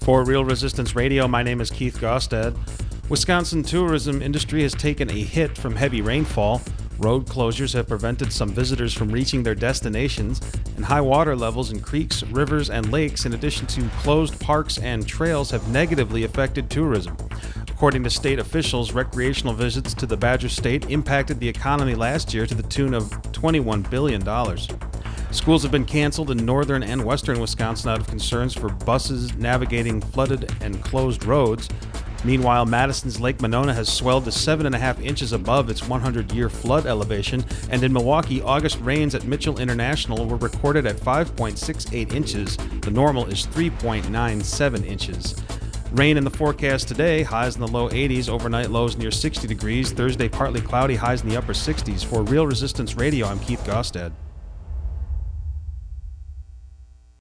For Real Resistance Radio, my name is Keith Gostad. Wisconsin tourism industry has taken a hit from heavy rainfall. Road closures have prevented some visitors from reaching their destinations, and high water levels in creeks, rivers, and lakes, in addition to closed parks and trails, have negatively affected tourism. According to state officials, recreational visits to the Badger State impacted the economy last year to the tune of $21 billion. Schools have been canceled in northern and western Wisconsin out of concerns for buses navigating flooded and closed roads. Meanwhile, Madison's Lake Monona has swelled to 7.5 inches above its 100-year flood elevation, and in Milwaukee, August rains at Mitchell International were recorded at 5.68 inches. The normal is 3.97 inches. Rain in the forecast today, highs in the low 80s, overnight lows near 60 degrees. Thursday, partly cloudy, highs in the upper 60s. For Real Resistance Radio, I'm Keith Gostad.